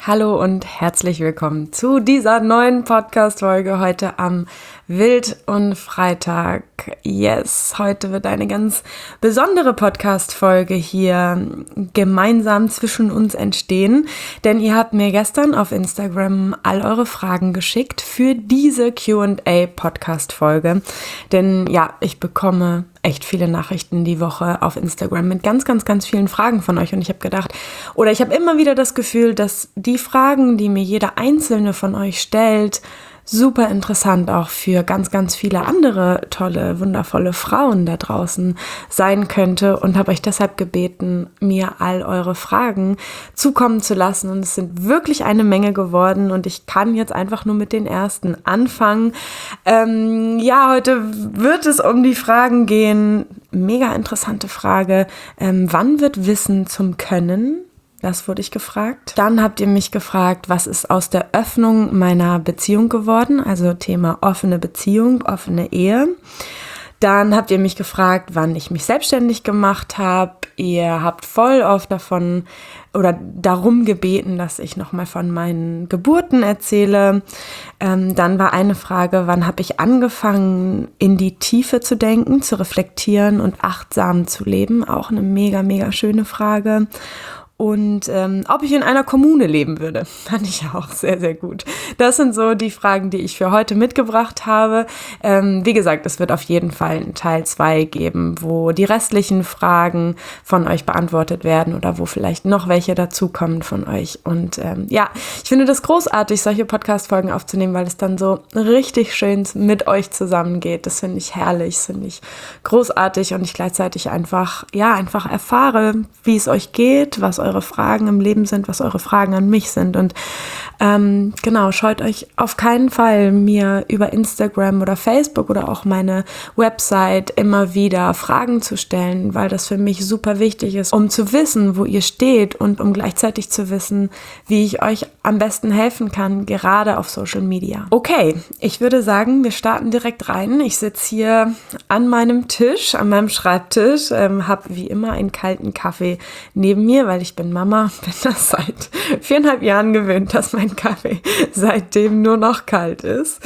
Hallo und herzlich willkommen zu dieser neuen Podcast-Folge heute am Wild- und Freitag. Yes, heute wird eine ganz besondere Podcast-Folge hier gemeinsam zwischen uns entstehen, denn ihr habt mir gestern auf Instagram all eure Fragen geschickt für diese Q&A-Podcast-Folge, denn ja, ich bekomme echt viele Nachrichten die Woche auf Instagram mit ganz vielen Fragen von euch und ich habe gedacht, oder ich habe immer wieder das Gefühl, dass die Fragen, die mir jeder einzelne von euch stellt, super interessant auch für ganz viele andere tolle, wundervolle Frauen da draußen sein könnte und habe euch deshalb gebeten, mir all eure Fragen zukommen zu lassen und es sind wirklich eine Menge geworden und ich kann jetzt einfach nur mit den ersten anfangen. Heute wird es um die Fragen gehen. Mega interessante Frage. Wann wird Wissen zum Können? Das wurde ich gefragt. Dann habt ihr mich gefragt, was ist aus der Öffnung meiner Beziehung geworden? Also Thema offene Beziehung, offene Ehe. Dann habt ihr mich gefragt, wann ich mich selbstständig gemacht habe. Ihr habt voll oft davon oder darum gebeten, dass ich nochmal von meinen Geburten erzähle. Dann war eine Frage, wann habe ich angefangen, in die Tiefe zu denken, zu reflektieren und achtsam zu leben? Auch eine mega schöne Frage. Und ob ich in einer Kommune leben würde, fand ich auch sehr gut. Das sind so die Fragen, die ich für heute mitgebracht habe. Wie gesagt, es wird auf jeden Fall einen Teil 2 geben, wo die restlichen Fragen von euch beantwortet werden oder wo vielleicht noch welche dazukommen von euch. Und ich finde das großartig, solche Podcast-Folgen aufzunehmen, weil es dann so richtig schön mit euch zusammengeht. Das finde ich herrlich, das finde ich großartig und ich gleichzeitig einfach erfahre, wie es euch geht, was eure Fragen im Leben sind, was eure Fragen an mich sind und scheut euch auf keinen Fall, mir über Instagram oder Facebook oder auch meine Website immer wieder Fragen zu stellen, weil das für mich super wichtig ist, um zu wissen, wo ihr steht und um gleichzeitig zu wissen, wie ich euch am besten helfen kann, gerade auf Social Media. Okay, ich würde sagen, wir starten direkt rein. Ich sitze hier an meinem Tisch, an meinem Schreibtisch, habe wie immer einen kalten Kaffee neben mir, weil ich bin Mama, bin das seit 4,5 Jahren gewöhnt, dass mein Kaffee seitdem nur noch kalt ist.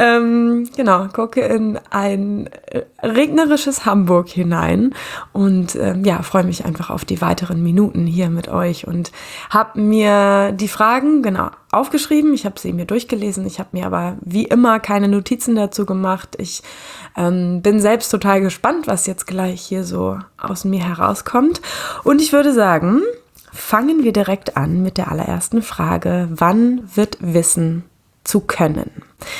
Gucke in ein regnerisches Hamburg hinein und freue mich einfach auf die weiteren Minuten hier mit euch und habe mir die Fragen aufgeschrieben. Ich habe sie mir durchgelesen. Ich habe mir aber wie immer keine Notizen dazu gemacht. Ich bin selbst total gespannt, was jetzt gleich hier so aus mir herauskommt. Und ich würde sagen, fangen wir direkt an mit der allerersten Frage. Wann wird Wissen zu können?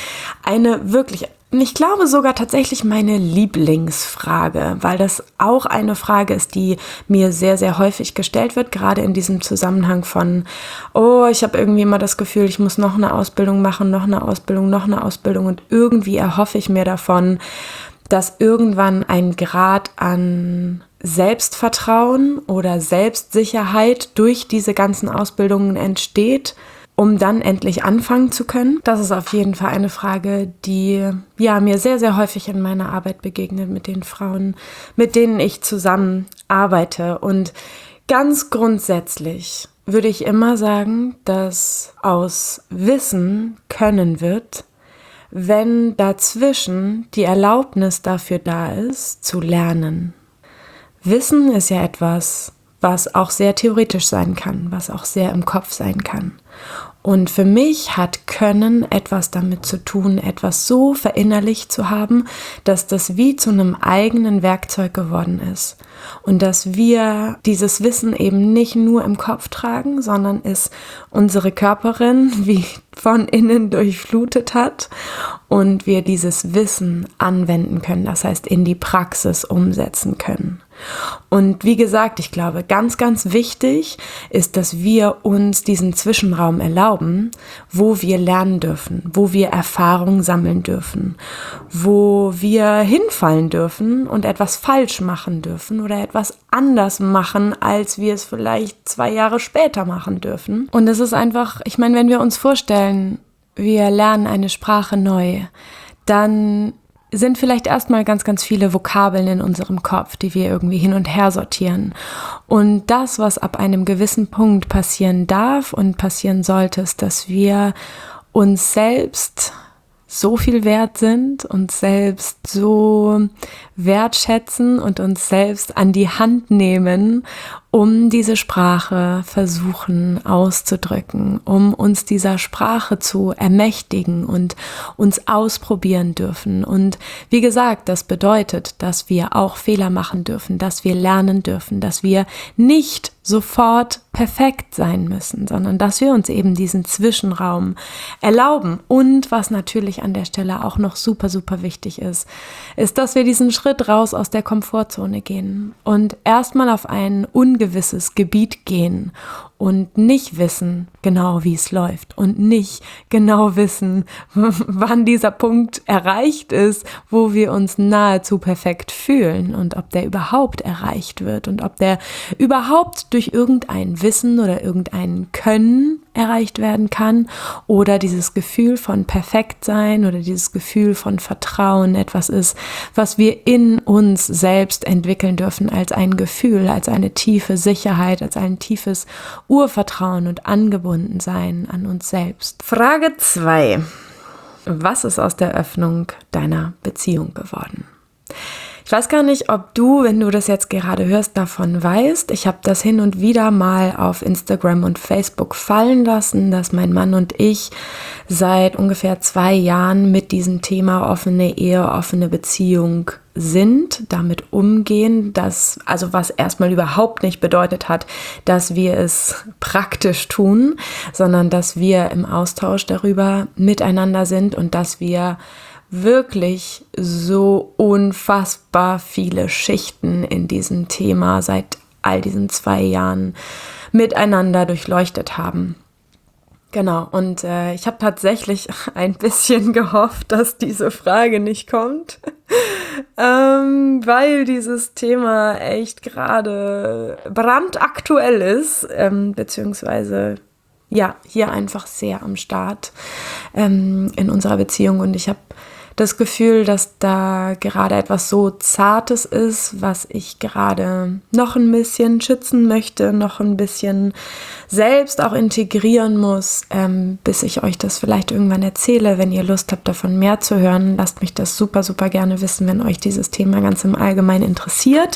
Ich glaube sogar tatsächlich meine Lieblingsfrage, weil das auch eine Frage ist, die mir sehr häufig gestellt wird, gerade in diesem Zusammenhang von, ich habe irgendwie immer das Gefühl, ich muss noch eine Ausbildung machen, noch eine Ausbildung und irgendwie erhoffe ich mir davon, dass irgendwann ein Grad an Selbstvertrauen oder Selbstsicherheit durch diese ganzen Ausbildungen entsteht, um dann endlich anfangen zu können. Das ist auf jeden Fall eine Frage, die mir sehr häufig in meiner Arbeit begegnet mit den Frauen, mit denen ich zusammen arbeite. Und ganz grundsätzlich würde ich immer sagen, dass aus Wissen Können wird, wenn dazwischen die Erlaubnis dafür da ist, zu lernen. Wissen ist ja etwas, was auch sehr theoretisch sein kann, was auch sehr im Kopf sein kann. Und für mich hat Können etwas damit zu tun, etwas so verinnerlicht zu haben, dass das wie zu einem eigenen Werkzeug geworden ist. Und dass wir dieses Wissen eben nicht nur im Kopf tragen, sondern es unsere Körperin wie von innen durchflutet hat und wir dieses Wissen anwenden können, das heißt in die Praxis umsetzen können. Und wie gesagt, ich glaube, ganz wichtig ist, dass wir uns diesen Zwischenraum erlauben, wo wir lernen dürfen, wo wir Erfahrung sammeln dürfen, wo wir hinfallen dürfen und etwas falsch machen dürfen oder etwas anders machen, als wir es vielleicht 2 Jahre später machen dürfen. Und es ist einfach, ich meine, wenn wir uns vorstellen, wir lernen eine Sprache neu, dann sind vielleicht erstmal ganz, ganz viele Vokabeln in unserem Kopf, die wir irgendwie hin und her sortieren. Und das, was ab einem gewissen Punkt passieren darf und passieren sollte, ist, dass wir uns selbst so viel wert sind, uns selbst so wertschätzen und uns selbst an die Hand nehmen, um diese Sprache versuchen auszudrücken, um uns dieser Sprache zu ermächtigen und uns ausprobieren dürfen. Und wie gesagt, das bedeutet, dass wir auch Fehler machen dürfen, dass wir lernen dürfen, dass wir nicht sofort perfekt sein müssen, sondern dass wir uns eben diesen Zwischenraum erlauben. Und was natürlich an der Stelle auch noch super, super wichtig ist, dass wir diesen Schritt raus aus der Komfortzone gehen und erstmal auf ein ungewisses Gebiet gehen und nicht wissen genau, wie es läuft und nicht genau wissen, wann dieser Punkt erreicht ist, wo wir uns nahezu perfekt fühlen und ob der überhaupt erreicht wird und ob der überhaupt durch irgendein Wissen oder irgendein Können erreicht werden kann oder dieses Gefühl von Perfektsein oder dieses Gefühl von Vertrauen etwas ist, was wir in uns selbst entwickeln dürfen als ein Gefühl, als eine tiefe Sicherheit, als ein tiefes Urvertrauen und Angebundensein an uns selbst. Frage 2. Was ist aus der Öffnung deiner Beziehung geworden? Ich weiß gar nicht, ob du, wenn du das jetzt gerade hörst, davon weißt. Ich habe das hin und wieder mal auf Instagram und Facebook fallen lassen, dass mein Mann und ich seit ungefähr 2 Jahren mit diesem Thema offene Ehe, offene Beziehung sind, damit umgehen, was erstmal überhaupt nicht bedeutet hat, dass wir es praktisch tun, sondern dass wir im Austausch darüber miteinander sind und dass wir wirklich so unfassbar viele Schichten in diesem Thema seit all diesen 2 Jahren miteinander durchleuchtet haben. Genau, und ich habe tatsächlich ein bisschen gehofft, dass diese Frage nicht kommt, weil dieses Thema echt gerade brandaktuell ist, beziehungsweise ja, hier einfach sehr am Start in unserer Beziehung. Und ich habe das Gefühl, dass da gerade etwas so Zartes ist, was ich gerade noch ein bisschen schützen möchte, noch ein bisschen selbst auch integrieren muss, bis ich euch das vielleicht irgendwann erzähle. Wenn ihr Lust habt, davon mehr zu hören, lasst mich das super, super gerne wissen, wenn euch dieses Thema ganz im Allgemeinen interessiert.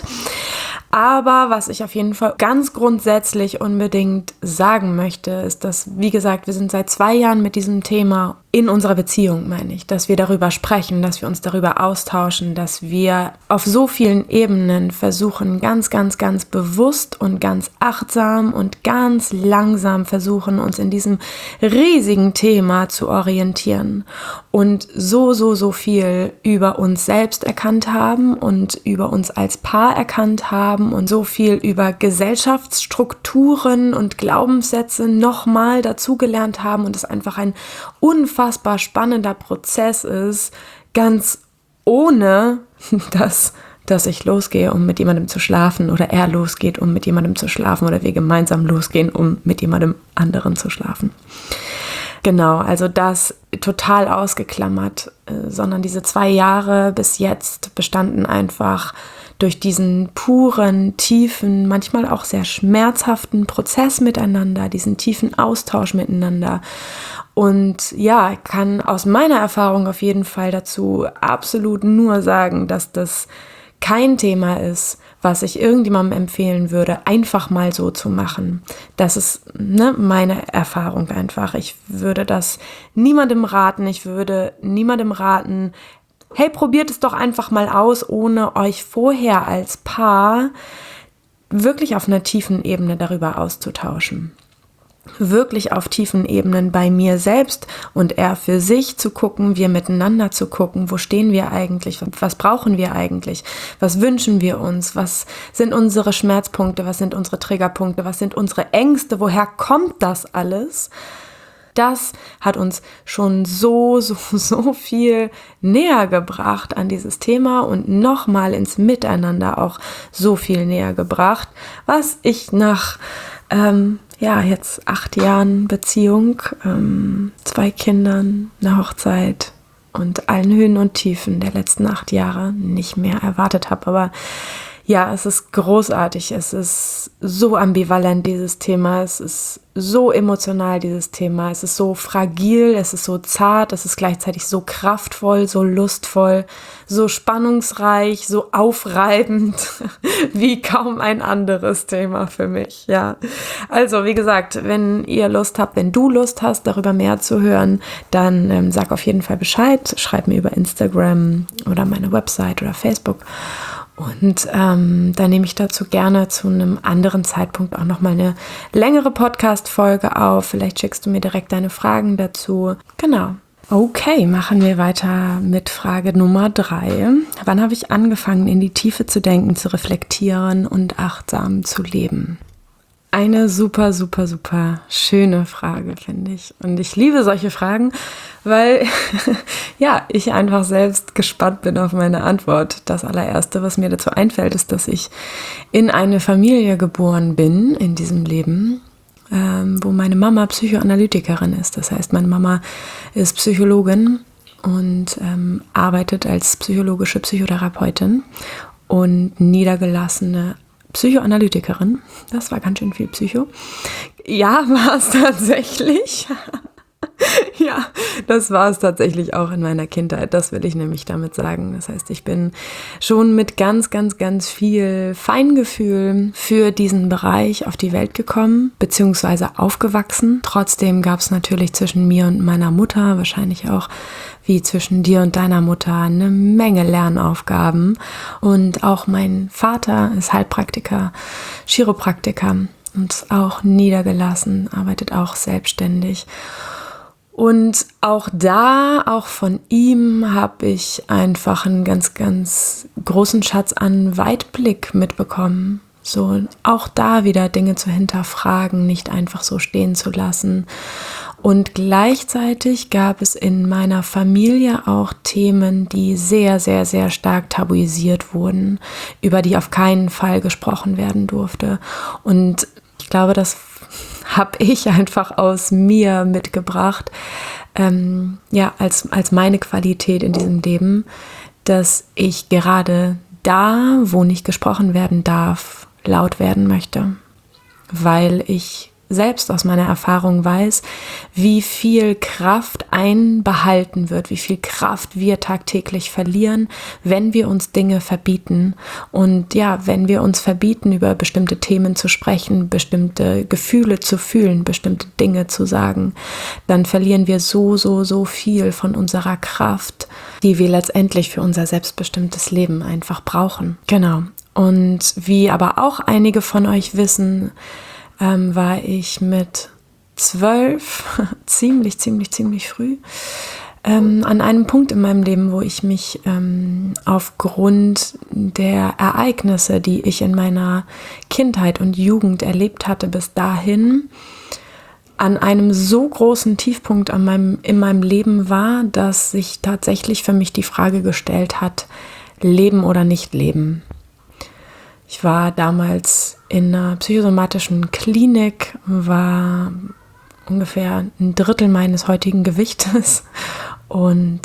Aber was ich auf jeden Fall ganz grundsätzlich unbedingt sagen möchte, ist, dass, wie gesagt, wir sind seit 2 Jahren mit diesem Thema in unserer Beziehung, meine ich, dass wir darüber sprechen, dass wir uns darüber austauschen, dass wir auf so vielen Ebenen versuchen, ganz, ganz, ganz bewusst und ganz achtsam und ganz langsam versuchen, uns in diesem riesigen Thema zu orientieren und so viel über uns selbst erkannt haben und über uns als Paar erkannt haben und so viel über Gesellschaftsstrukturen und Glaubenssätze nochmal dazugelernt haben und es einfach ein unfassbar spannender Prozess ist, ganz ohne, dass ich losgehe, um mit jemandem zu schlafen oder er losgeht, um mit jemandem zu schlafen oder wir gemeinsam losgehen, um mit jemandem anderen zu schlafen. Genau, also das total ausgeklammert, sondern diese 2 Jahre bis jetzt bestanden einfach durch diesen puren, tiefen, manchmal auch sehr schmerzhaften Prozess miteinander, diesen tiefen Austausch miteinander. Und ja, ich kann aus meiner Erfahrung auf jeden Fall dazu absolut nur sagen, dass das kein Thema ist, was ich irgendjemandem empfehlen würde, einfach mal so zu machen. Das ist meine Erfahrung einfach. Ich würde das niemandem raten. Ich würde niemandem raten, hey, probiert es doch einfach mal aus, ohne euch vorher als Paar wirklich auf einer tiefen Ebene darüber auszutauschen. Wirklich auf tiefen Ebenen bei mir selbst und er für sich zu gucken, wir miteinander zu gucken, wo stehen wir eigentlich, was brauchen wir eigentlich, was wünschen wir uns, was sind unsere Schmerzpunkte, was sind unsere Triggerpunkte, was sind unsere Ängste, woher kommt das alles? Das hat uns schon so viel näher gebracht an dieses Thema und nochmal ins Miteinander auch so viel näher gebracht, was ich nach jetzt 8 Jahren Beziehung, 2 Kindern, eine Hochzeit und allen Höhen und Tiefen der letzten 8 Jahre nicht mehr erwartet habe. Aber ja, es ist großartig, es ist so ambivalent, dieses Thema, es ist so emotional, dieses Thema, es ist so fragil, es ist so zart, es ist gleichzeitig so kraftvoll, so lustvoll, so spannungsreich, so aufreibend, wie kaum ein anderes Thema für mich, ja. Also, wie gesagt, wenn du Lust hast, darüber mehr zu hören, dann sag auf jeden Fall Bescheid, schreib mir über Instagram oder meine Website oder Facebook. Und dann nehme ich dazu gerne zu einem anderen Zeitpunkt auch nochmal eine längere Podcast-Folge auf. Vielleicht schickst du mir direkt deine Fragen dazu. Genau. Okay, machen wir weiter mit Frage Nummer 3. Wann habe ich angefangen, in die Tiefe zu denken, zu reflektieren und achtsam zu leben? Eine super, super, super schöne Frage, finde ich. Und ich liebe solche Fragen, weil ja, ich einfach selbst gespannt bin auf meine Antwort. Das allererste, was mir dazu einfällt, ist, dass ich in eine Familie geboren bin in diesem Leben, wo meine Mama Psychoanalytikerin ist. Das heißt, meine Mama ist Psychologin und arbeitet als psychologische Psychotherapeutin und niedergelassene Psychoanalytikerin. Das war ganz schön viel Psycho. Ja, war es tatsächlich. Ja, das war es tatsächlich auch in meiner Kindheit. Das will ich nämlich damit sagen. Das heißt, ich bin schon mit ganz, ganz, ganz viel Feingefühl für diesen Bereich auf die Welt gekommen, beziehungsweise aufgewachsen. Trotzdem gab es natürlich zwischen mir und meiner Mutter, wahrscheinlich auch wie zwischen dir und deiner Mutter, eine Menge Lernaufgaben. Und auch mein Vater ist Heilpraktiker, Chiropraktiker und ist auch niedergelassen, arbeitet auch selbstständig. Und auch von ihm habe ich einfach einen ganz, ganz großen Schatz an Weitblick mitbekommen. So auch da wieder Dinge zu hinterfragen, nicht einfach so stehen zu lassen. Und gleichzeitig gab es in meiner Familie auch Themen, die sehr, sehr, sehr stark tabuisiert wurden, über die auf keinen Fall gesprochen werden durfte. Und ich glaube, das habe ich einfach aus mir mitgebracht, als meine Qualität in diesem Leben, dass ich gerade da, wo nicht gesprochen werden darf, laut werden möchte, weil ich selbst aus meiner Erfahrung weiß, wie viel Kraft einbehalten wird, wie viel Kraft wir tagtäglich verlieren, wenn wir uns Dinge verbieten. Und ja, wenn wir uns verbieten, über bestimmte Themen zu sprechen, bestimmte Gefühle zu fühlen, bestimmte Dinge zu sagen, dann verlieren wir so viel von unserer Kraft, die wir letztendlich für unser selbstbestimmtes Leben einfach brauchen. Genau. Und wie aber auch einige von euch wissen, war ich mit 12, ziemlich früh, an einem Punkt in meinem Leben, wo ich mich aufgrund der Ereignisse, die ich in meiner Kindheit und Jugend erlebt hatte, bis dahin an einem so großen Tiefpunkt in meinem Leben war, dass sich tatsächlich für mich die Frage gestellt hat, leben oder nicht leben. Ich war damals in einer psychosomatischen Klinik, war ungefähr 1/3 meines heutigen Gewichtes und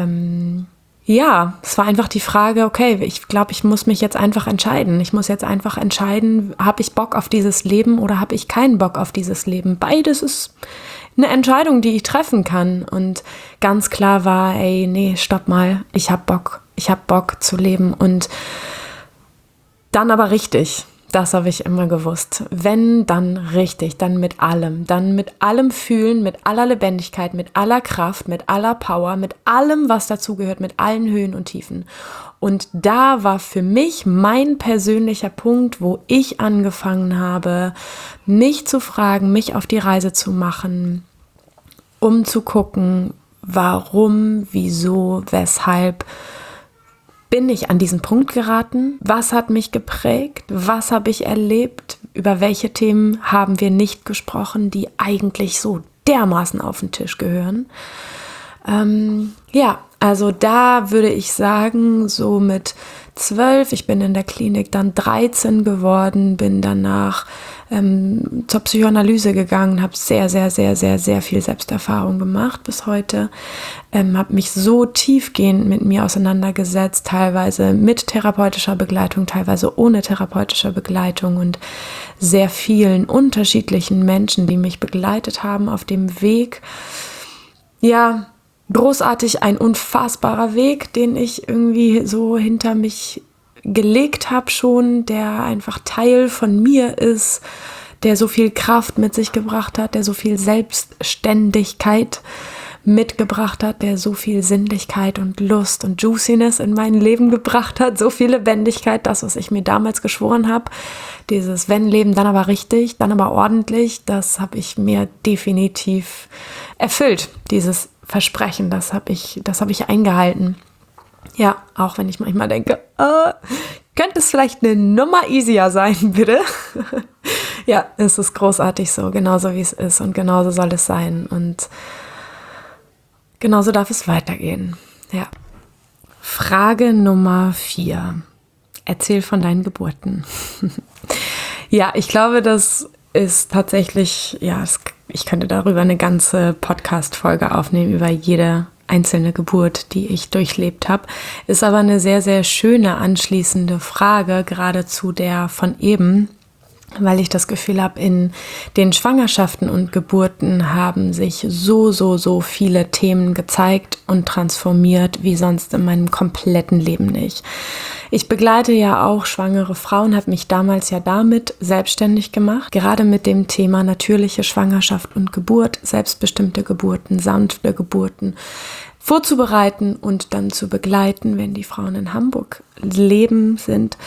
es war einfach die Frage, okay, ich glaube, ich muss mich jetzt einfach entscheiden. Ich muss jetzt einfach entscheiden, habe ich Bock auf dieses Leben oder habe ich keinen Bock auf dieses Leben? Beides ist eine Entscheidung, die ich treffen kann. Und ganz klar war, nee, stopp mal, ich habe Bock zu leben und dann aber richtig. Das habe ich immer gewusst. Wenn, dann richtig, dann mit allem fühlen, mit aller Lebendigkeit, mit aller Kraft, mit aller Power, mit allem, was dazugehört, mit allen Höhen und Tiefen. Und da war für mich mein persönlicher Punkt, wo ich angefangen habe, mich zu fragen, mich auf die Reise zu machen, um zu gucken, warum, wieso, weshalb bin ich an diesen Punkt geraten? Was hat mich geprägt? Was habe ich erlebt? Über welche Themen haben wir nicht gesprochen, die eigentlich so dermaßen auf den Tisch gehören? Also da würde ich sagen, so mit 12, ich bin in der Klinik dann 13 geworden, bin danach zur Psychoanalyse gegangen, habe sehr, sehr, sehr, sehr, sehr viel Selbsterfahrung gemacht bis heute, habe mich so tiefgehend mit mir auseinandergesetzt, teilweise mit therapeutischer Begleitung, teilweise ohne therapeutische Begleitung und sehr vielen unterschiedlichen Menschen, die mich begleitet haben auf dem Weg. Ja, großartig, ein unfassbarer Weg, den ich irgendwie so hinter mich gelegt habe schon, der einfach Teil von mir ist, der so viel Kraft mit sich gebracht hat, der so viel Selbstständigkeit mitgebracht hat, der so viel Sinnlichkeit und Lust und Juiciness in mein Leben gebracht hat, so viel Lebendigkeit, das, was ich mir damals geschworen habe, dieses wenn Leben, dann aber richtig, dann aber ordentlich, das habe ich mir definitiv erfüllt, dieses Versprechen, das habe ich eingehalten. Ja, auch wenn ich manchmal denke, könnte es vielleicht eine Nummer easier sein, bitte? Ja, es ist großartig so, genauso wie es ist und genauso soll es sein und genauso darf es weitergehen. Ja. Frage Nummer 4. Erzähl von deinen Geburten. Ja, ich glaube, das ist tatsächlich, ich könnte darüber eine ganze Podcast-Folge aufnehmen, über jede einzelne Geburt, die ich durchlebt habe. Ist aber eine sehr, sehr schöne anschließende Frage, gerade zu der von eben, weil ich das Gefühl habe, in den Schwangerschaften und Geburten haben sich so viele Themen gezeigt und transformiert, wie sonst in meinem kompletten Leben nicht. Ich begleite ja auch schwangere Frauen, habe mich damals ja damit selbstständig gemacht, gerade mit dem Thema natürliche Schwangerschaft und Geburt, selbstbestimmte Geburten, sanfte Geburten vorzubereiten und dann zu begleiten, wenn die Frauen in Hamburg leben sind.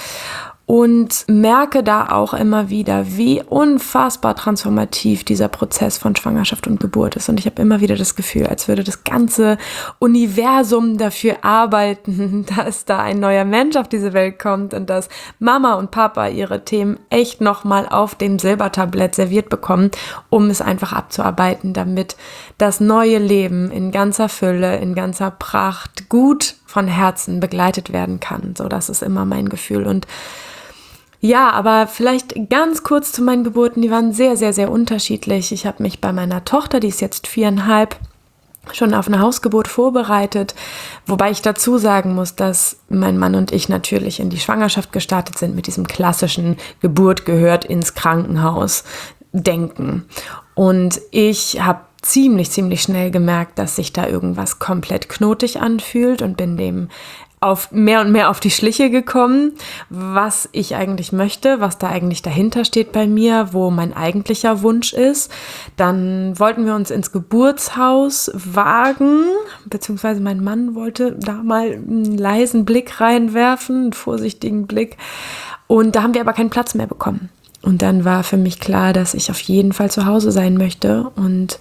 Und merke da auch immer wieder, wie unfassbar transformativ dieser Prozess von Schwangerschaft und Geburt ist. Und ich habe immer wieder das Gefühl, als würde das ganze Universum dafür arbeiten, dass da ein neuer Mensch auf diese Welt kommt und dass Mama und Papa ihre Themen echt nochmal auf dem Silbertablett serviert bekommen, um es einfach abzuarbeiten, damit das neue Leben in ganzer Fülle, in ganzer Pracht gut von Herzen begleitet werden kann. So, das ist immer mein Gefühl. Und ja, aber vielleicht ganz kurz zu meinen Geburten, die waren sehr, sehr, sehr unterschiedlich. Ich habe mich bei meiner Tochter, die ist jetzt 4,5, schon auf eine Hausgeburt vorbereitet, wobei ich dazu sagen muss, dass mein Mann und ich natürlich in die Schwangerschaft gestartet sind mit diesem klassischen Geburt gehört ins Krankenhaus denken. Und ich habe ziemlich schnell gemerkt, dass sich da irgendwas komplett knotig anfühlt und bin dem mehr und mehr auf die Schliche gekommen, was ich eigentlich möchte, was da eigentlich dahinter steht bei mir, wo mein eigentlicher Wunsch ist. Dann wollten wir uns ins Geburtshaus wagen, beziehungsweise mein Mann wollte da mal einen leisen Blick reinwerfen, einen vorsichtigen Blick. Und da haben wir aber keinen Platz mehr bekommen. Und dann war für mich klar, dass ich auf jeden Fall zu Hause sein möchte und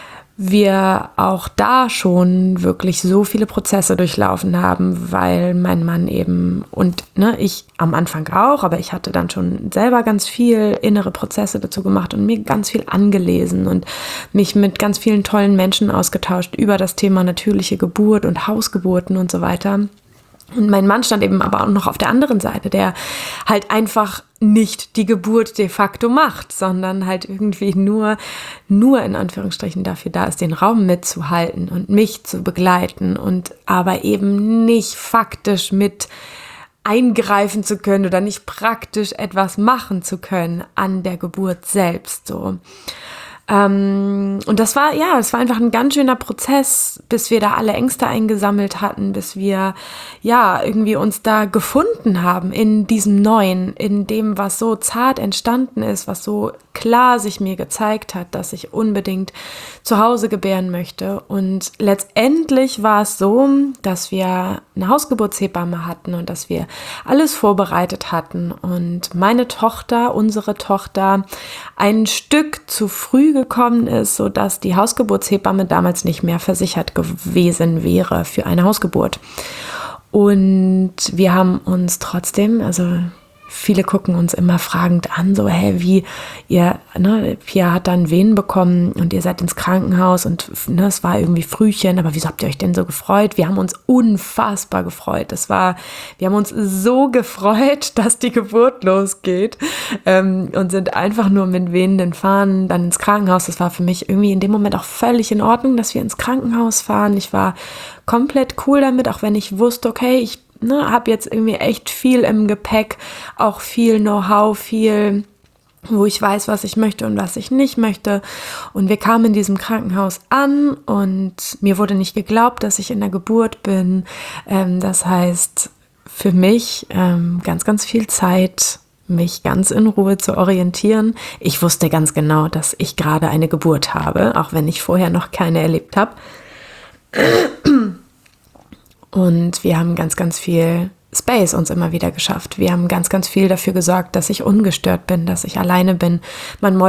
wir auch da schon wirklich so viele Prozesse durchlaufen haben, weil mein Mann eben und ich am Anfang auch, aber ich hatte dann schon selber ganz viel innere Prozesse dazu gemacht und mir ganz viel angelesen und mich mit ganz vielen tollen Menschen ausgetauscht über das Thema natürliche Geburt und Hausgeburten und so weiter. Und mein Mann stand eben aber auch noch auf der anderen Seite, der halt einfach nicht die Geburt de facto macht, sondern halt irgendwie nur in Anführungsstrichen dafür da ist, den Raum mitzuhalten und mich zu begleiten und aber eben nicht faktisch mit eingreifen zu können oder nicht praktisch etwas machen zu können an der Geburt selbst, so. Und das war einfach ein ganz schöner Prozess, bis wir da alle Ängste eingesammelt hatten, bis wir irgendwie uns da gefunden haben in diesem Neuen, in dem, was so zart entstanden ist, was so klar sich mir gezeigt hat, dass ich unbedingt zu Hause gebären möchte. Und letztendlich war es so, dass wir eine Hausgeburtshebamme hatten und dass wir alles vorbereitet hatten und unsere Tochter, ein Stück zu früh gekommen ist, sodass die Hausgeburtshebamme damals nicht mehr versichert gewesen wäre für eine Hausgeburt. Und wir haben uns trotzdem, viele gucken uns immer fragend an, so, hey, wie ihr, Pia hat dann Wehen bekommen und ihr seid ins Krankenhaus und es war irgendwie Frühchen, aber wieso habt ihr euch denn so gefreut? Wir haben uns unfassbar gefreut. Wir haben uns so gefreut, dass die Geburt losgeht und sind einfach nur mit wehenden Fahnen dann ins Krankenhaus. Das war für mich irgendwie in dem Moment auch völlig in Ordnung, dass wir ins Krankenhaus fahren. Ich war komplett cool damit, auch wenn ich wusste, okay, ich habe jetzt irgendwie echt viel im Gepäck, auch viel Know-how, viel, wo ich weiß, was ich möchte und was ich nicht möchte. Und wir kamen in diesem Krankenhaus an und mir wurde nicht geglaubt, dass ich in der Geburt bin. Das heißt, für mich ganz, ganz viel Zeit, mich ganz in Ruhe zu orientieren. Ich wusste ganz genau, dass ich gerade eine Geburt habe, auch wenn ich vorher noch keine erlebt habe. Und wir haben ganz, ganz viel Space uns immer wieder geschafft. Wir haben ganz, ganz viel dafür gesorgt, dass ich ungestört bin, dass ich alleine bin. Man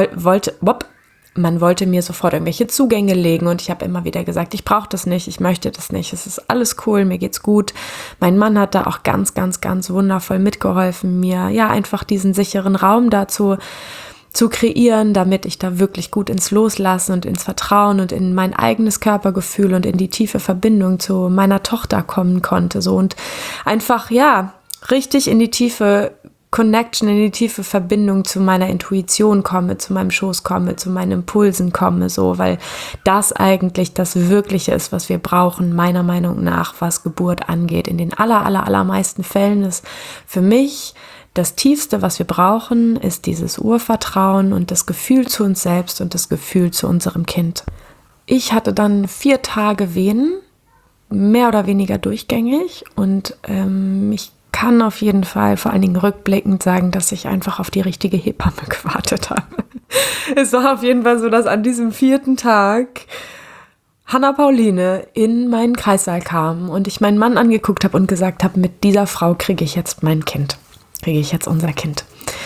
wollte mir sofort irgendwelche Zugänge legen und ich habe immer wieder gesagt, ich brauche das nicht, ich möchte das nicht, es ist alles cool, mir geht's gut. Mein Mann hat da auch ganz, ganz, ganz wundervoll mitgeholfen, mir einfach diesen sicheren Raum dazu zu kreieren, damit ich da wirklich gut ins Loslassen und ins Vertrauen und in mein eigenes Körpergefühl und in die tiefe Verbindung zu meiner Tochter kommen konnte. So und einfach, richtig in die tiefe Connection, in die tiefe Verbindung zu meiner Intuition komme, zu meinem Schoß komme, zu meinen Impulsen komme, so, weil das eigentlich das Wirkliche ist, was wir brauchen, meiner Meinung nach, was Geburt angeht. In den allermeisten Fällen ist für mich das Tiefste, was wir brauchen, ist dieses Urvertrauen und das Gefühl zu uns selbst und das Gefühl zu unserem Kind. Ich hatte dann 4 Tage Wehen, mehr oder weniger durchgängig und ich kann auf jeden Fall vor allen Dingen rückblickend sagen, dass ich einfach auf die richtige Hebamme gewartet habe. Es war auf jeden Fall so, dass an diesem 4. Tag Hanna Pauline in meinen Kreissaal kam und ich meinen Mann angeguckt habe und gesagt habe, mit dieser Frau kriege ich jetzt mein Kind. Kriege ich jetzt unser Kind.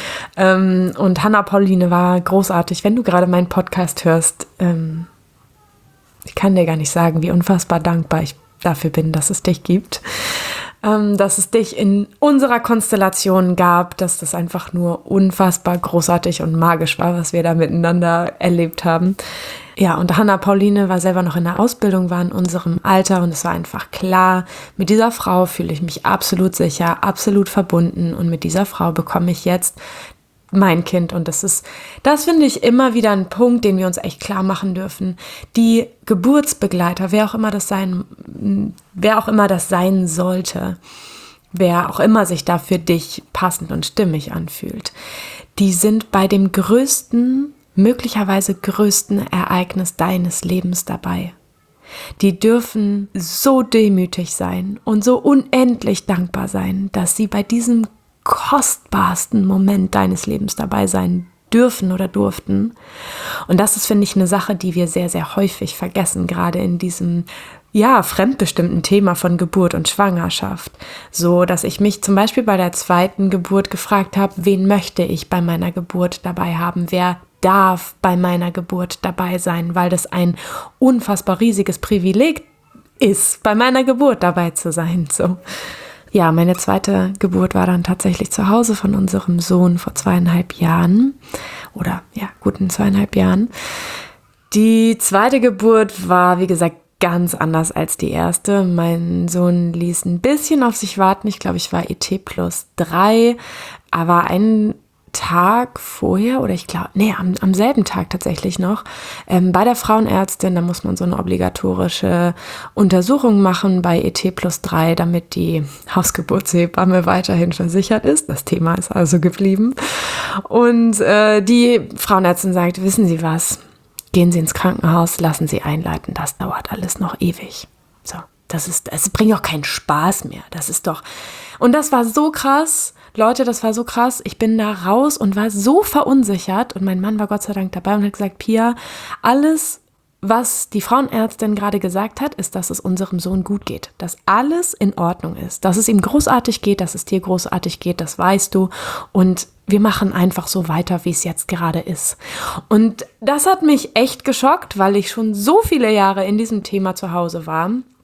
Und Hanna Pauline war großartig. Wenn du gerade meinen Podcast hörst, ich kann dir gar nicht sagen, wie unfassbar dankbar ich dafür bin, dass es dich gibt. Dass es dich in unserer Konstellation gab, dass das einfach nur unfassbar großartig und magisch war, was wir da miteinander erlebt haben. Ja, und Hanna Pauline war selber noch in der Ausbildung, war in unserem Alter und es war einfach klar, mit dieser Frau fühle ich mich absolut sicher, absolut verbunden und mit dieser Frau bekomme ich jetzt mein Kind. Und das finde ich immer wieder ein Punkt, den wir uns echt klar machen dürfen. Die Geburtsbegleiter, wer auch immer das sein sollte, wer auch immer sich da für dich passend und stimmig anfühlt, die sind bei dem möglicherweise größten Ereignis deines Lebens dabei. Die dürfen so demütig sein und so unendlich dankbar sein, dass sie bei diesem kostbarsten Moment deines Lebens dabei sein dürfen oder durften. Und das ist, finde ich, eine Sache, die wir sehr, sehr häufig vergessen, gerade in diesem fremdbestimmten Thema von Geburt und Schwangerschaft. So, dass ich mich zum Beispiel bei der 2. Geburt gefragt habe, wen möchte ich bei meiner Geburt dabei haben? Wer darf bei meiner Geburt dabei sein? Weil das ein unfassbar riesiges Privileg ist, bei meiner Geburt dabei zu sein. So. Ja, meine 2. Geburt war dann tatsächlich zu Hause von unserem Sohn vor 2,5 Jahren. Oder guten 2,5 Jahren. Die 2. Geburt war, wie gesagt, ganz anders als die 1. Mein Sohn ließ ein bisschen auf sich warten. Ich glaube, ich war ET+3, aber einen Tag vorher oder am selben Tag tatsächlich noch bei der Frauenärztin, da muss man so eine obligatorische Untersuchung machen bei ET+3, damit die Hausgeburtshebamme weiterhin versichert ist. Das Thema ist also geblieben. Und die Frauenärztin sagt, wissen Sie was, gehen Sie ins Krankenhaus, lassen Sie einleiten, das dauert alles noch ewig. So, es bringt auch keinen Spaß mehr. Und das war so krass. Leute, das war so krass. Ich bin da raus und war so verunsichert. Und mein Mann war Gott sei Dank dabei und hat gesagt, Pia, alles, was die Frauenärztin gerade gesagt hat, ist, dass es unserem Sohn gut geht. Dass alles in Ordnung ist. Dass es ihm großartig geht, dass es dir großartig geht, das weißt du. Und wir machen einfach so weiter, wie es jetzt gerade ist. Und das hat mich echt geschockt, weil ich schon so viele Jahre in diesem Thema zu Hause war.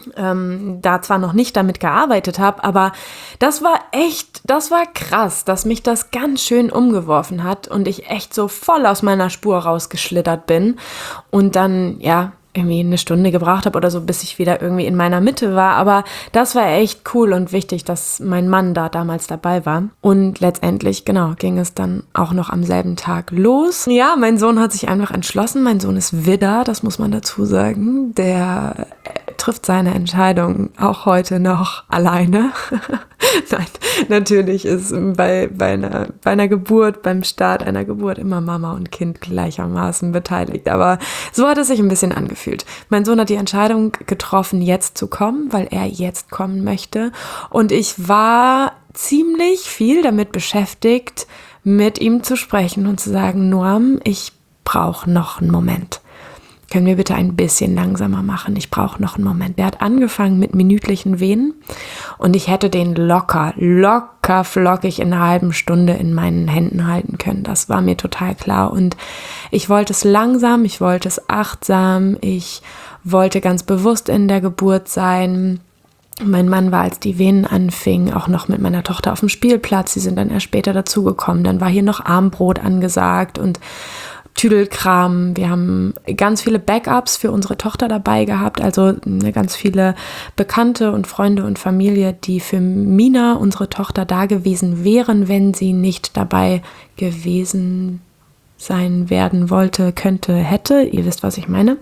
da zwar noch nicht damit gearbeitet habe, aber das war krass, dass mich das ganz schön umgeworfen hat und ich echt so voll aus meiner Spur rausgeschlittert bin und dann, ja, irgendwie eine Stunde gebraucht habe oder so, bis ich wieder irgendwie in meiner Mitte war. Aber das war echt cool und wichtig, dass mein Mann da damals dabei war. Und letztendlich, genau, ging es dann auch noch am selben Tag los. Ja, mein Sohn hat sich einfach entschlossen. Mein Sohn ist Widder, das muss man dazu sagen. Der trifft seine Entscheidung auch heute noch alleine. Nein, natürlich ist bei einer Geburt, beim Start einer Geburt immer Mama und Kind gleichermaßen beteiligt. Aber so hat es sich ein bisschen angefühlt. Mein Sohn hat die Entscheidung getroffen, jetzt zu kommen, weil er jetzt kommen möchte. Und ich war ziemlich viel damit beschäftigt, mit ihm zu sprechen und zu sagen, Noam, ich brauche noch einen Moment. Können wir bitte ein bisschen langsamer machen? Ich brauche noch einen Moment. Der hat angefangen mit minütlichen Wehen und ich hätte den locker flockig in einer halben Stunde in meinen Händen halten können. Das war mir total klar und ich wollte es langsam, ich wollte es achtsam, ich wollte ganz bewusst in der Geburt sein. Mein Mann war, als die Wehen anfingen, auch noch mit meiner Tochter auf dem Spielplatz. Sie sind dann erst später dazugekommen. Dann war hier noch Armbrot angesagt und Tüdelkram. Wir haben ganz viele Backups für unsere Tochter dabei gehabt, also ganz viele Bekannte und Freunde und Familie, die für Mina, unsere Tochter, da gewesen wären, wenn sie nicht dabei gewesen sein werden wollte, könnte, hätte. Ihr wisst, was ich meine.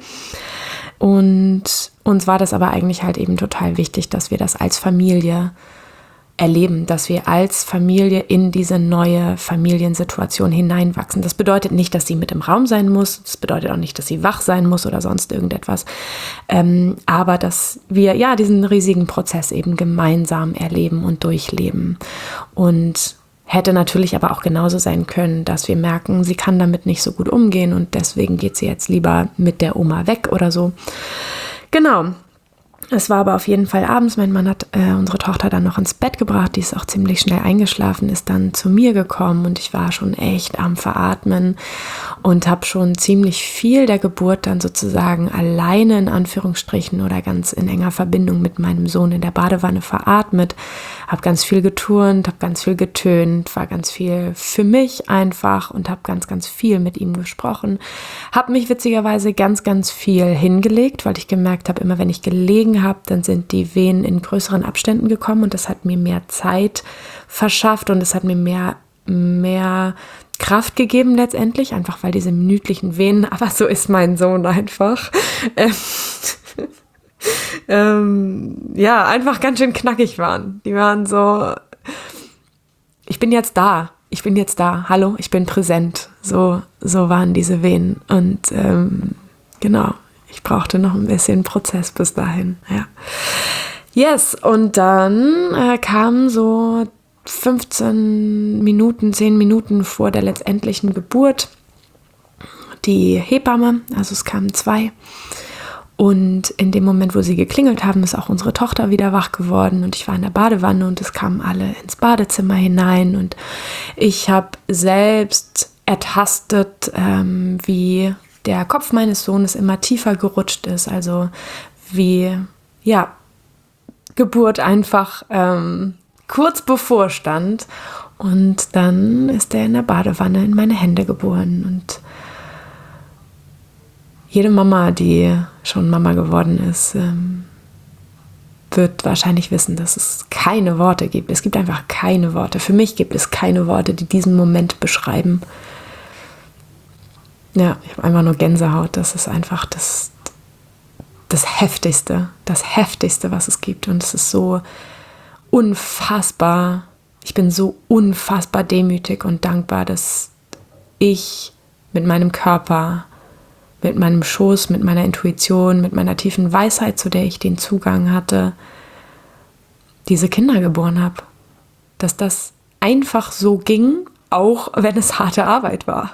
Und uns war das aber eigentlich halt eben total wichtig, dass wir das als Familie erleben, dass wir als Familie in diese neue Familiensituation hineinwachsen. Das bedeutet nicht, dass sie mit im Raum sein muss. Das bedeutet auch nicht, dass sie wach sein muss oder sonst irgendetwas. Aber dass wir ja diesen riesigen Prozess eben gemeinsam erleben und durchleben. Und hätte natürlich aber auch genauso sein können, dass wir merken, sie kann damit nicht so gut umgehen und deswegen geht sie jetzt lieber mit der Oma weg oder so. Genau. Es war aber auf jeden Fall abends. Mein Mann hat unsere Tochter dann noch ins Bett gebracht. Die ist auch ziemlich schnell eingeschlafen, ist dann zu mir gekommen und ich war schon echt am Veratmen und habe schon ziemlich viel der Geburt dann sozusagen alleine in Anführungsstrichen oder ganz in enger Verbindung mit meinem Sohn in der Badewanne veratmet. Habe ganz viel geturnt, habe ganz viel getönt, war ganz viel für mich einfach und habe ganz, ganz viel mit ihm gesprochen. Habe mich witzigerweise ganz, ganz viel hingelegt, weil ich gemerkt habe, immer wenn ich gelegen habe, dann sind die Wehen in größeren Abständen gekommen und das hat mir mehr Zeit verschafft und es hat mir mehr Kraft gegeben letztendlich, einfach weil diese minütlichen Wehen, aber so ist mein Sohn einfach, ja, einfach ganz schön knackig waren. Die waren so, ich bin jetzt da, hallo, ich bin präsent. So waren diese Wehen und genau. Ich brauchte noch ein bisschen Prozess bis dahin, ja. Yes, und dann kam so 10 Minuten vor der letztendlichen Geburt die Hebamme, also es kamen 2. Und in dem Moment, wo sie geklingelt haben, ist auch unsere Tochter wieder wach geworden und ich war in der Badewanne und es kamen alle ins Badezimmer hinein und ich habe selbst ertastet, wie der Kopf meines Sohnes immer tiefer gerutscht ist, also wie, ja, Geburt einfach kurz bevorstand und dann ist er in der Badewanne in meine Hände geboren und jede Mama, die schon Mama geworden ist, wird wahrscheinlich wissen, dass es keine Worte gibt. Es gibt einfach keine Worte. Für mich gibt es keine Worte, die diesen Moment beschreiben. Ja, ich habe einfach nur Gänsehaut. Das ist einfach das Heftigste, was es gibt. Und es ist so unfassbar, ich bin so unfassbar demütig und dankbar, dass ich mit meinem Körper, mit meinem Schoß, mit meiner Intuition, mit meiner tiefen Weisheit, zu der ich den Zugang hatte, diese Kinder geboren habe. Dass das einfach so ging, auch wenn es harte Arbeit war.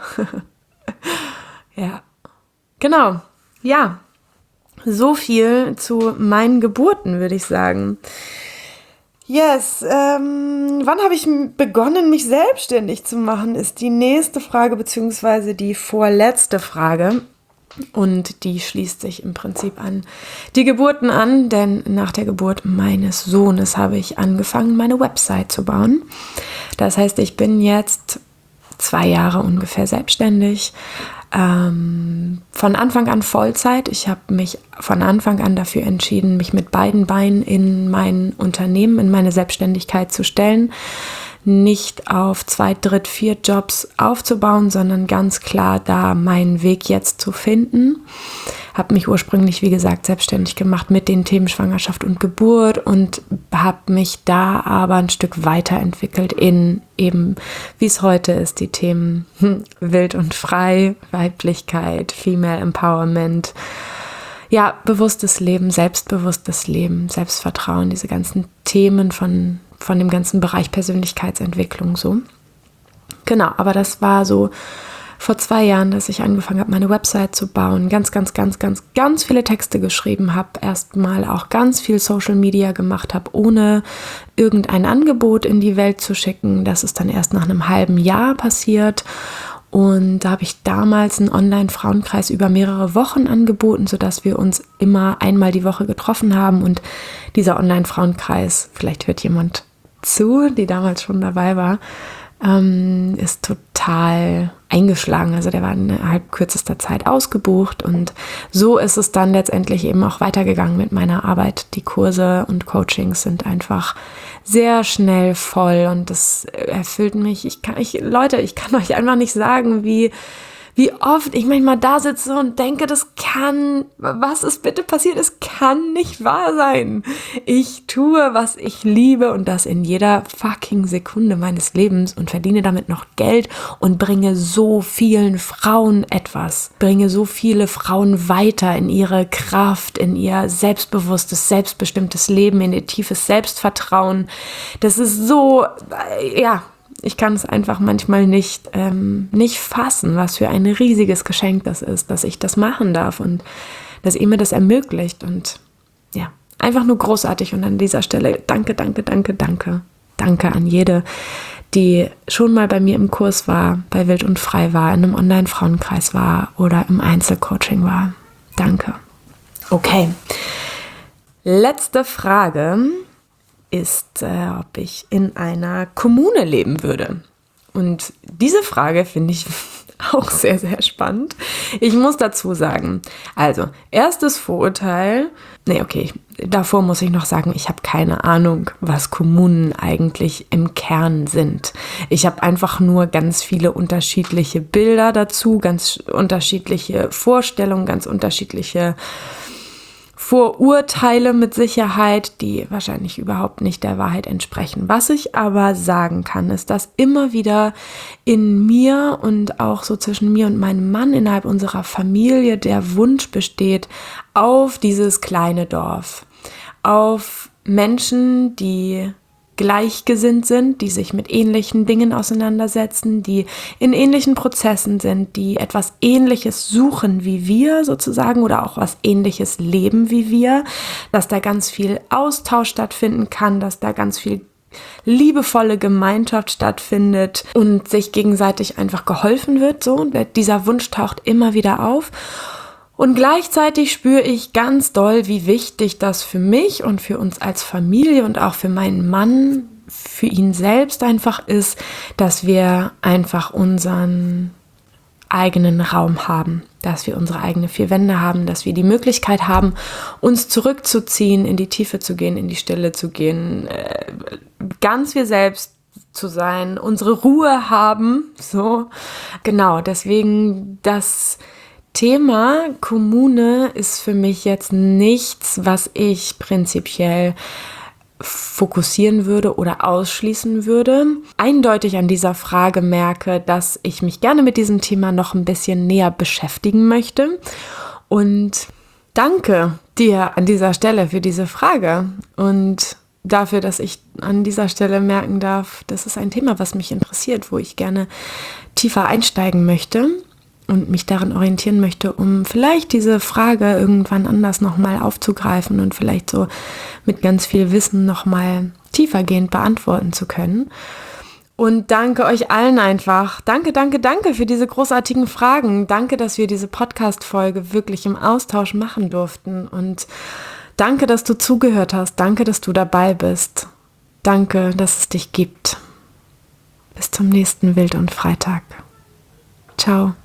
Ja, genau. Ja, so viel zu meinen Geburten, würde ich sagen. Yes, wann habe ich begonnen, mich selbstständig zu machen, ist die nächste Frage, beziehungsweise die vorletzte Frage. Und die schließt sich im Prinzip an die Geburten an, denn nach der Geburt meines Sohnes habe ich angefangen, meine Website zu bauen. Das heißt, ich bin jetzt 2 Jahre ungefähr selbstständig, von Anfang an Vollzeit. Ich habe mich von Anfang an dafür entschieden, mich mit beiden Beinen in mein Unternehmen, in meine Selbstständigkeit zu stellen. Nicht auf 2, 3, 4 Jobs aufzubauen, sondern ganz klar da meinen Weg jetzt zu finden. Habe mich ursprünglich, wie gesagt, selbstständig gemacht mit den Themen Schwangerschaft und Geburt und habe mich da aber ein Stück weiterentwickelt in eben, wie es heute ist, die Themen wild und frei, Weiblichkeit, Female Empowerment, ja, bewusstes Leben, Selbstvertrauen, diese ganzen Themen von dem ganzen Bereich Persönlichkeitsentwicklung so. Genau, aber das war so vor 2 Jahren, dass ich angefangen habe, meine Website zu bauen, ganz viele Texte geschrieben habe, erstmal auch ganz viel Social Media gemacht habe, ohne irgendein Angebot in die Welt zu schicken. Das ist dann erst nach einem halben Jahr passiert. Und da habe ich damals einen Online-Frauenkreis über mehrere Wochen angeboten, sodass wir uns immer einmal die Woche getroffen haben. Und dieser Online-Frauenkreis, vielleicht hört jemand zu, die damals schon dabei war, ist total eingeschlagen. Also der war innerhalb kürzester Zeit ausgebucht. Und so ist es dann letztendlich eben auch weitergegangen mit meiner Arbeit. Die Kurse und Coachings sind einfach sehr schnell voll und das erfüllt mich. Ich kann euch einfach nicht sagen, wie oft ich manchmal da sitze und denke, was ist bitte passiert? Es kann nicht wahr sein. Ich tue, was ich liebe und das in jeder fucking Sekunde meines Lebens und verdiene damit noch Geld und bringe so vielen Frauen etwas. Bringe so viele Frauen weiter in ihre Kraft, in ihr selbstbewusstes, selbstbestimmtes Leben, in ihr tiefes Selbstvertrauen. Das ist so, ich kann es einfach manchmal nicht fassen, was für ein riesiges Geschenk das ist, dass ich das machen darf und dass ihr mir das ermöglicht. Und ja, einfach nur großartig. Und an dieser Stelle danke an jede, die schon mal bei mir im Kurs war, bei Wild und Frei war, in einem Online-Frauenkreis war oder im Einzelcoaching war. Danke. Okay, letzte Frage ist, ob ich in einer Kommune leben würde. Und diese Frage finde ich auch sehr, sehr spannend. Ich muss dazu sagen, also, erstes Vorurteil, davor muss ich noch sagen, ich habe keine Ahnung, was Kommunen eigentlich im Kern sind. Ich habe einfach nur ganz viele unterschiedliche Bilder dazu, ganz unterschiedliche Vorstellungen, ganz unterschiedliche Vorurteile mit Sicherheit, die wahrscheinlich überhaupt nicht der Wahrheit entsprechen. Was ich aber sagen kann, ist, dass immer wieder in mir und auch so zwischen mir und meinem Mann innerhalb unserer Familie der Wunsch besteht auf dieses kleine Dorf, auf Menschen, die gleichgesinnt sind, die sich mit ähnlichen Dingen auseinandersetzen, die in ähnlichen Prozessen sind, die etwas Ähnliches suchen wie wir sozusagen oder auch was Ähnliches leben wie wir, dass da ganz viel Austausch stattfinden kann, dass da ganz viel liebevolle Gemeinschaft stattfindet und sich gegenseitig einfach geholfen wird. So, dieser Wunsch taucht immer wieder auf. Und gleichzeitig spüre ich ganz doll, wie wichtig das für mich und für uns als Familie und auch für meinen Mann, für ihn selbst einfach ist, dass wir einfach unseren eigenen Raum haben, dass wir unsere eigenen 4 Wände haben, dass wir die Möglichkeit haben, uns zurückzuziehen, in die Tiefe zu gehen, in die Stille zu gehen, ganz wir selbst zu sein, unsere Ruhe haben, so. Genau, deswegen das Thema Kommune ist für mich jetzt nichts, was ich prinzipiell fokussieren würde oder ausschließen würde. Eindeutig an dieser Frage merke, dass ich mich gerne mit diesem Thema noch ein bisschen näher beschäftigen möchte. Und danke dir an dieser Stelle für diese Frage und dafür, dass ich an dieser Stelle merken darf, das ist ein Thema, was mich interessiert, wo ich gerne tiefer einsteigen möchte und mich daran orientieren möchte, um vielleicht diese Frage irgendwann anders nochmal aufzugreifen und vielleicht so mit ganz viel Wissen nochmal tiefergehend beantworten zu können. Und danke euch allen einfach. Danke für diese großartigen Fragen. Danke, dass wir diese Podcast-Folge wirklich im Austausch machen durften. Und danke, dass du zugehört hast. Danke, dass du dabei bist. Danke, dass es dich gibt. Bis zum nächsten Wild und Freitag. Ciao.